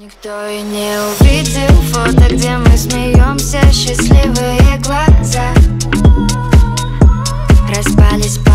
Никто и не увидел фото, где мы смеемся, счастливые глаза. Распались